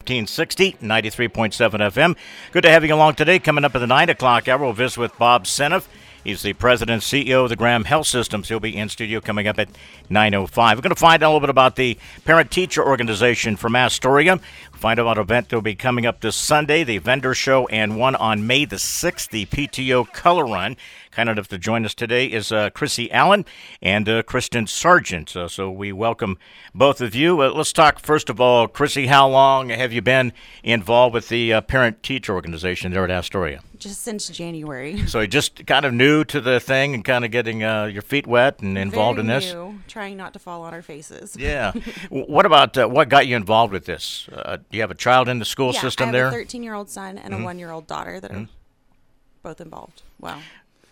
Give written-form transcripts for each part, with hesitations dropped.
1460, 93.7 FM. Good to have you along today. Coming up at the 9 o'clock hour, we'll visit with Bob Seneff. He's the president and CEO of the Graham Health Systems. He'll be in studio coming up at 9:05. We're going to find out a little bit about the parent-teacher organization from Astoria. Find out about an event that will be coming up this Sunday, the vendor show, and one on May the 6th, the PTO Color Run. Kind enough to join us today is Chrissy Allen and Kristen Sargent. So we welcome both of you. Let's talk, first of all, Chrissy, how long have you been involved with the parent-teacher organization there at Astoria? Just since January. So you're just kind of new to the thing and kind of getting your feet wet and involved Very in this? new, trying not to fall on our faces. Yeah. What about, what got you involved with this? Do you have a child in the school system there? I have a 13-year-old son and a 1-year-old daughter that are both involved. Wow.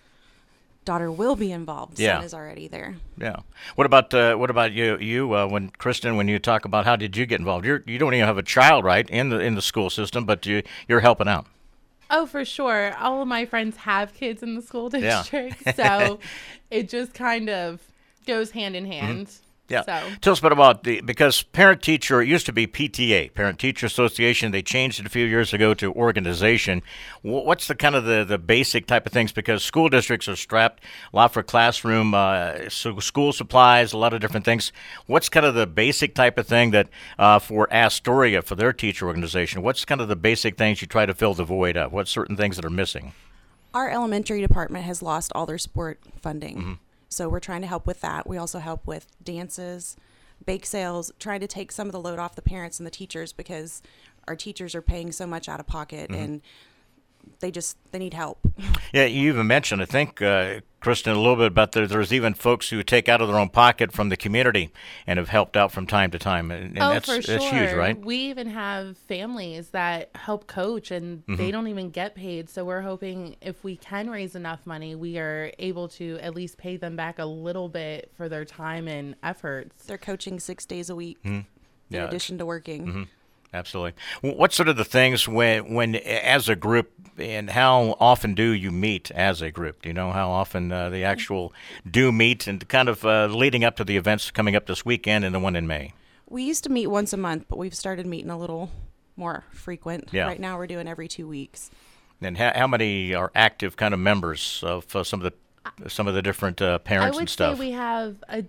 Daughter will be involved. Yeah. Son is already there. Yeah. What about you? When Kristen, when you talk about how did you get involved? You don't even have a child, right, in the school system, but you're helping out. Oh, for sure. All of my friends have kids in the school district, so it just kind of goes hand in hand. Yeah. So. Tell us a bit about because parent-teacher, it used to be PTA, Parent-Teacher Association. They changed it a few years ago to organization. What's the kind of the basic type of things? Because school districts are strapped a lot for classroom, school supplies, a lot of different things. What's kind of the basic type of thing that for Astoria, for their teacher organization, what's kind of the basic things you try to fill the void of? What's certain things that are missing? Our elementary department has lost all their sport funding. So we're trying to help with that. We also help with dances, bake sales, trying to take some of the load off the parents and the teachers because our teachers are paying so much out of pocket and they need help. Yeah, you even mentioned, I think, Kristen, a little bit about there's even folks who take out of their own pocket from the community and have helped out from time to time. And for sure. That's huge, right? We even have families that help coach and they don't even get paid. So we're hoping if we can raise enough money, we are able to at least pay them back a little bit for their time and efforts. They're coaching 6 days a week in addition to working. Absolutely. What sort of the things when as a group, and how often do you meet as a group? Do you know how often the actual do meet and kind of leading up to the events coming up this weekend and the one in May? We used to meet once a month, but we've started meeting a little more frequent. Yeah. Right now we're doing every 2 weeks. And how many are active kind of members of some of the different parents and stuff? I would say we have a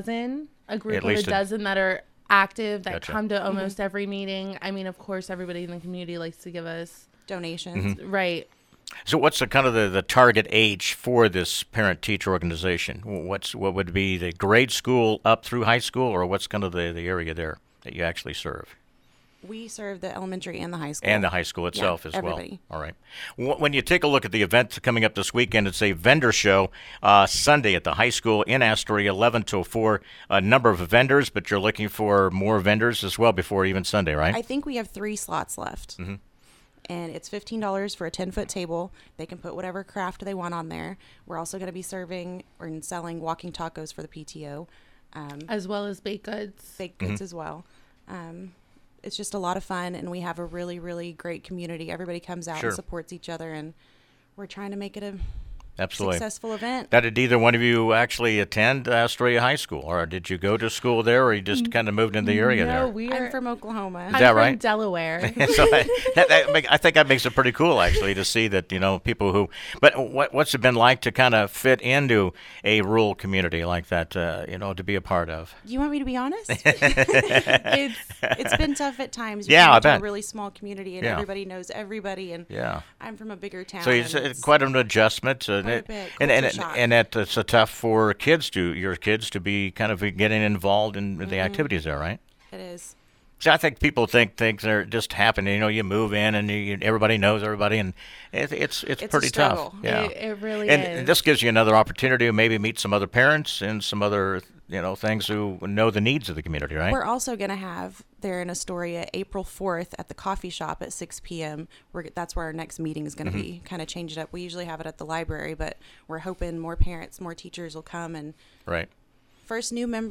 group of a least dozen that are active that Gotcha. come to almost every meeting. I mean, of course, everybody in the community likes to give us Donations. right. So what's the kind of the target age for this parent-teacher organization? What would be the grade school up through high school, or what's kind of the area there that you actually serve? We serve the elementary and the high school. And the high school itself as everybody. well. All right. When you take a look at the event coming up this weekend, it's a vendor show Sunday at the high school in Astoria, 11 till 4. A number of vendors, but you're looking for more vendors as well before even Sunday, right? I think we have 3 slots left. And it's $15 for a 10-foot table. They can put whatever craft they want on there. We're also going to be serving or selling walking tacos for the PTO. As well as baked goods. Baked goods as well. It's just a lot of fun, and we have a really, really great community. Everybody comes out Sure. and supports each other, and we're trying to make it a Absolutely. successful event. Now, did either one of you actually attend Astoria High School, or did you go to school there, or you just kind of moved in the area there? I'm from Oklahoma. Is that I'm right? from Delaware. So I think that makes it pretty cool, actually, to see that, people who. But what's it been like to kind of fit into a rural community like that, to be a part of? You want me to be honest? It's It's been tough at times. Yeah, I We're bet. a really small community, and Yeah. everybody knows everybody. And Yeah. I'm from a bigger town. So and it's quite an adjustment, Quite a bit. and Culture shock. it's tough for your kids to be kind of getting involved in the activities there, right? It is. So I think people think things are just happening. You move in and everybody knows everybody, and it's a pretty tough. struggle. Yeah, It really and is. this gives you another opportunity to maybe meet some other parents and some other things who know the needs of the community, right? We're also going to have there in Astoria April 4th at the coffee shop at 6 p.m. That's where our next meeting is going to be. Kind of change it up. We usually have it at the library, but we're hoping more parents, more teachers will come, and Right. first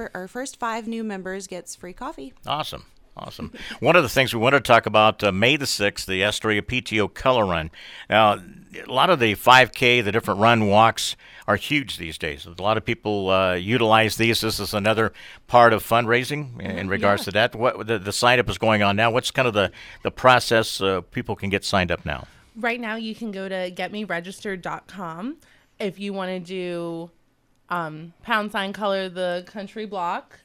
5 new members gets free coffee. Awesome. One of the things we want to talk about, May the 6th, the Astoria PTO Color Run. Now, a lot of the 5K, the different run walks are huge these days. A lot of people utilize these. This is another part of fundraising in regards to that. What the sign up is going on now? What's kind of the process people can get signed up now? Right now, you can go to getmeregistered.com if you want to do # color the country block.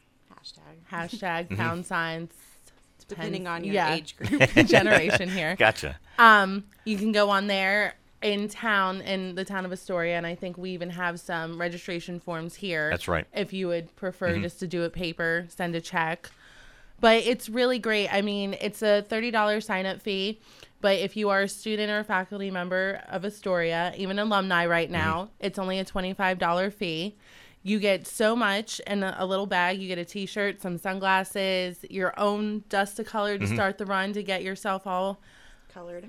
Hashtag pound signs. Depending on your age group. Generation here. Gotcha. You can go on there in the town of Astoria, and I think we even have some registration forms here. That's right. If you would prefer just to do it paper, send a check. But it's really great. I mean, it's a $30 sign-up fee. But if you are a student or a faculty member of Astoria, even alumni right now, it's only a $25 fee. You get so much in a little bag. You get a T-shirt, some sunglasses, your own dust to color to start the run to get yourself all Colored.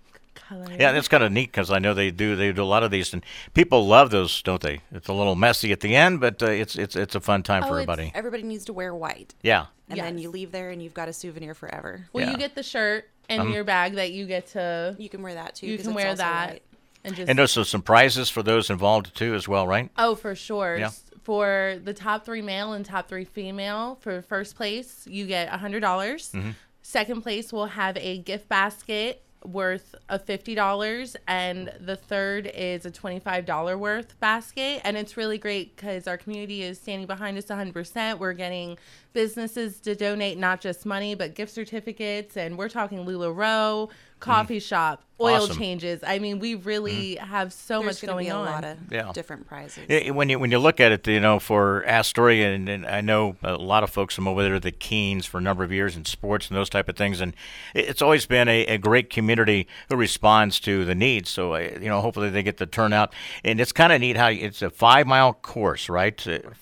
Yeah, that's kind of neat because I know they do a lot of these, and people love those, don't they? It's a little messy at the end, but it's a fun time for everybody. Everybody needs to wear white. Yeah. And then you leave there and you've got a souvenir forever. Well, you get the shirt in your bag that you get to. You can wear that too. You can wear that. White. And there's some prizes for those involved too as well, right? Oh, for sure. Yeah. For the top 3 male and top 3 female, for first place, you get $100. Second place will have a gift basket worth of $50, and the third is a $25 worth basket. And it's really great because our community is standing behind us 100%. We're getting businesses to donate not just money but gift certificates, and we're talking LuLaRoe, coffee shop, oil changes. I mean, we really have so much going on. There's going to be a lot of different prizes. When you look at it, for Astoria, and I know a lot of folks from over there, the Keens for a number of years in sports and those type of things, and it's always been a great community who responds to the needs. So, hopefully they get the turnout. And it's kind of neat how it's a 5-mile course, right?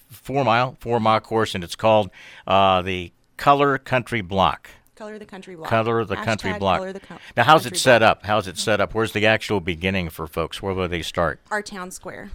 4-mile course, and it's called the Color Country Block. Color the Country Block. Color the Country Block. Now, how's it set up? Where's the actual beginning for folks? Where will they start? Our town square.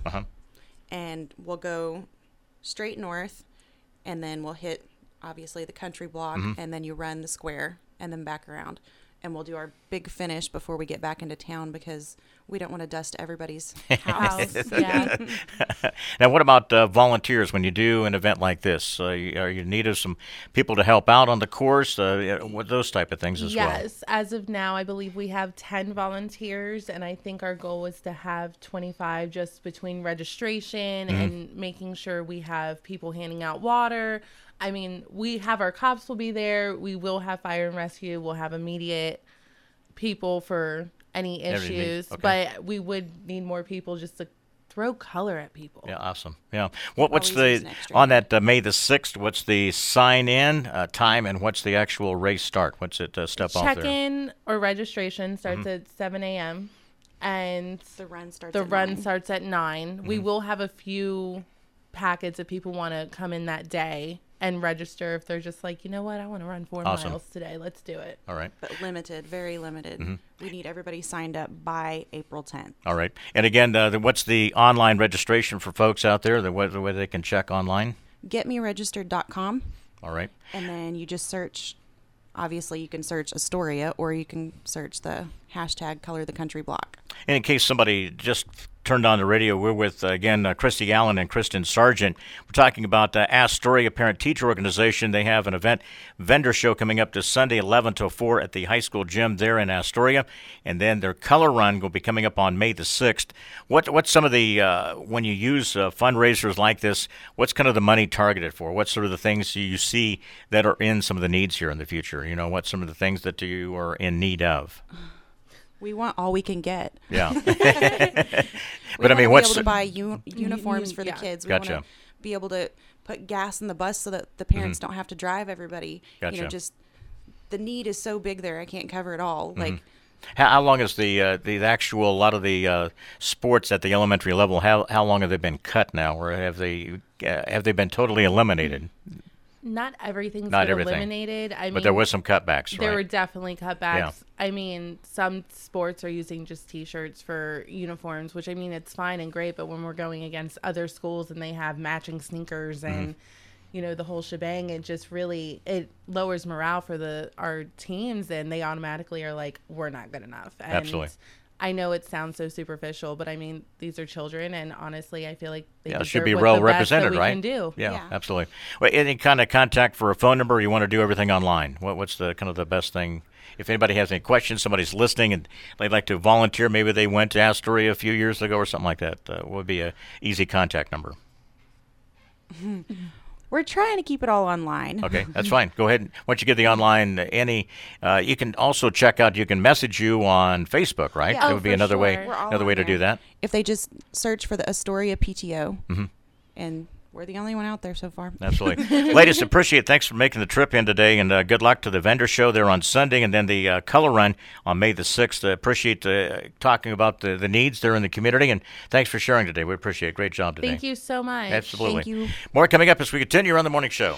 And we'll go straight north, and then we'll hit, obviously, the country block, and then you run the square, and then back around. And we'll do our big finish before we get back into town because we don't want to dust everybody's house. Yeah. Now, what about volunteers when you do an event like this? Are you in need of some people to help out on the course? Those type of things as well? Yes. As of now, I believe we have 10 volunteers, and I think our goal is to have 25 just between registration and making sure we have people handing out water. I mean, we have our cops will be there. We will have fire and rescue. We'll have immediate people for any issues. But we would need more people just to throw color at people. Yeah, awesome. Yeah. What's on that May the 6th, what's the sign-in time, and what's the actual race start? What's it step off there? Check-in or registration starts at 7 a.m. And the run starts at 9. We will have a few packets if people want to come in that day and register if they're just like, you know what, I want to run 4 miles today. Let's do it. All right. But limited, very limited. We need everybody signed up by April 10th. All right. And again, what's the online registration for folks out there, the way they can check online? GetMeRegistered.com. All right. And then you just search, obviously you can search Astoria, or you can search the hashtag Color the Country Block. And in case somebody just turned on the radio, we're with, again, Christy Allen and Kristen Sargent. We're talking about Astoria Parent-Teacher Organization. They have an event vendor show coming up this Sunday, 11 to 4 at the high school gym there in Astoria. And then their color run will be coming up on May the 6th. What's some of the, when you use fundraisers like this, what's kind of the money targeted for? What's sort of the things you see that are in some of the needs here in the future? What's some of the things that you are in need of? We want all we can get. Yeah. But I mean, what's be able to buy uniforms for the kids? We want to be able to put gas in the bus so that the parents don't have to drive everybody. Gotcha. Just the need is so big there. I can't cover it all. Like, how long is the actual, a lot of the sports at the elementary level? How long have they been cut now, or have they been totally eliminated? Not everything's been eliminated. I mean, but there was some cutbacks, right? There were definitely cutbacks. Yeah. I mean, some sports are using just T-shirts for uniforms, which, I mean, it's fine and great, but when we're going against other schools and they have matching sneakers and, the whole shebang, it just really, it lowers morale for our teams, and they automatically are like, we're not good enough. And absolutely. I know it sounds so superficial, but I mean, these are children, and honestly, I feel like they Yeah, it deserve should be what well the best represented, that we right? can do. Yeah, Yeah. absolutely. Well, any kind of contact for a phone number? You want to do everything online? What's the kind of the best thing? If anybody has any questions, somebody's listening and they'd like to volunteer, maybe they went to Astoria a few years ago or something like that. What would be a easy contact number? We're trying to keep it all online. Okay, that's fine. Go ahead. Once you get the online, you can also check out. You can message you on Facebook, right? Yeah. That Oh, would be for another way. sure. We're all Another on way to there. do that. If they just search for the Astoria PTO, and we're the only one out there so far. Absolutely. Ladies, appreciate it. Thanks for making the trip in today, and good luck to the vendor show there on Sunday, and then the color run on May the 6th. Appreciate talking about the needs there in the community, and thanks for sharing today. We appreciate it. Great job today. Thank you so much. Absolutely. Thank you. More coming up as we continue on the morning show.